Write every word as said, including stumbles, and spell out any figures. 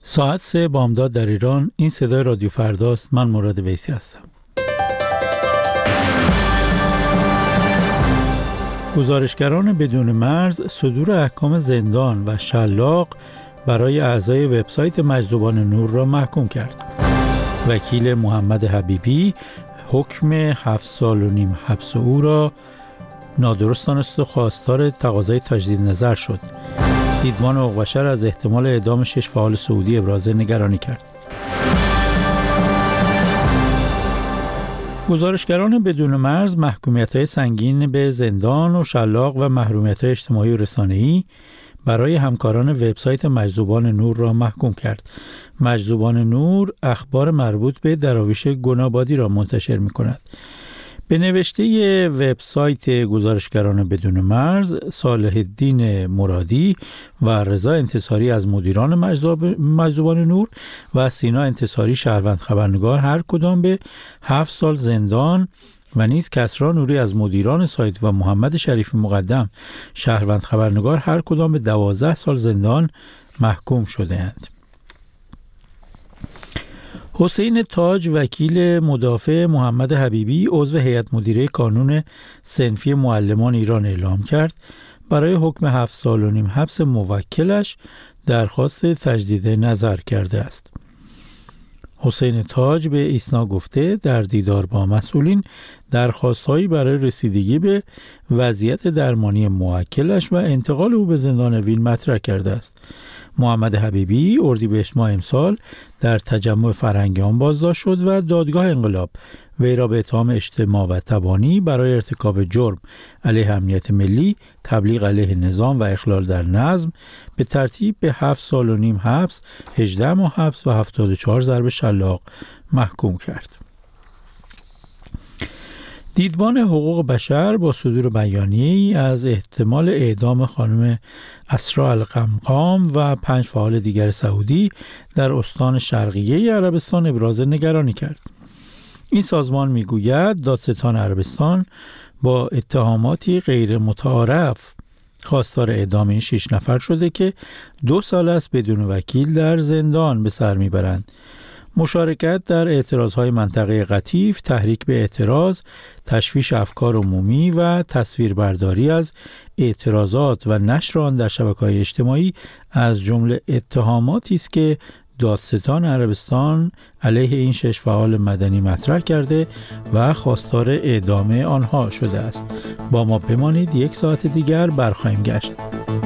ساعت سه بامداد در ایران. این صدای رادیو فرداست. من مراد ویسی هستم. گزارشگران بدون مرز صدور احکام زندان و شلاق برای اعضای وبسایت مجذوبان نور را محکوم کرد. وکیل محمد حبیبی حکم هفت سال و نیم حبس او را نادرست دانست و خواستار تقاضای تجدید نظر شد. دیدبان حقوق بشر از احتمال اعدام شش فعال سعودی ابراز نگرانی کرد. گزارشگران بدون مرز محکومیت‌های سنگین به زندان و شلاق و محرومیت‌های اجتماعی و رسانه‌ای برای همکاران وبسایت مجذوبان نور را محکوم کرد. مجذوبان نور اخبار مربوط به دراویش گنابادی را منتشر می‌کند. به نوشته وبسایت گزارشگران بدون مرز، صالح الدین مرادی و رضا انتصاری از مدیران مجذوبان نور و سینا انتصاری شهروند خبرنگار هر کدام به هفت سال زندان و نیز کسری نوری از مدیران سایت و محمد شریفی مقدم شهروند خبرنگار هر کدام به دوازده سال زندان محکوم شده‌اند. حسین تاج وکیل مدافع محمد حبیبی عضو هیئت مدیره کانون صنفی معلمان ایران اعلام کرد برای حکم هفت سال و نیم حبس موکلش درخواست تجدید نظر کرده است. حسین تاج به ایسنا گفته در دیدار با مسئولین درخواست‌هایی برای رسیدگی به وضعیت درمانی موکلش و انتقال او به زندان ویل مطرح کرده است. محمد حبیبی اردیبهشت ماه امسال در تجمع فرهنگیان بازداشت شد و دادگاه انقلاب وی را به اتهام اجتماع و تبانی برای ارتکاب جرم علیه امنیت ملی، تبلیغ علیه نظام و اخلال در نظم به ترتیب به هفت سال و نیم حبس، هجده ماه حبس و هفتاد و چهار ضرب شلاق محکوم کرد. دیدبان حقوق بشر با صدور بیانیه‌ای از احتمال اعدام خانم اسراء القمقام و پنج فعال دیگر سعودی در استان شرقیه عربستان ابراز نگرانی کرد. این سازمان میگوید دادستان عربستان با اتهاماتی غیر متعارف خواستار اعدام این شش نفر شده که دو سال است بدون وکیل در زندان به سر میبرند. مشارکت در اعتراضهای منطقه قطیف، تحریک به اعتراض، تشویش افکار عمومی و تصویربرداری از اعتراضات و نشر آن در شبکه‌های اجتماعی از جمله اتهاماتی است که دادستان عربستان علیه این شش فعال مدنی مطرح کرده و خواستار اعدام آنها شده است. با ما بمانید، یک ساعت دیگر برخواهیم گشت.